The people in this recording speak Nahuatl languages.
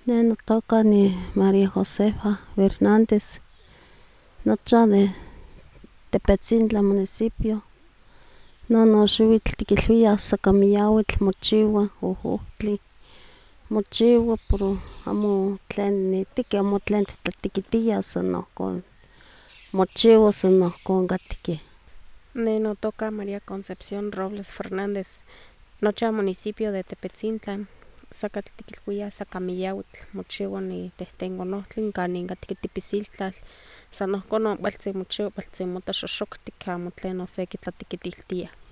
Ne notoka ni María Josefa Fernández, nocha de Tepetzintla municipio, nonoxiuitl tikilwiah sacamiyauitl mochiwa ojohtli, mochiwa pero amo tlen nitiki, amo tlen titlatekitiah san nohcon mochiwa san nohcon katkih. Ne notoka María Concepción Robles Fernández, nocha municipio de Tepetzintla, sakatl tikilwiah sacamiyauitl, mochiwa nitehtenkonohtli kanin katki tipisiltlal, san nohcon kualtzin mochiwa, kualtzin mota xoxoktik, amo tlen osekitlatekitiltiah.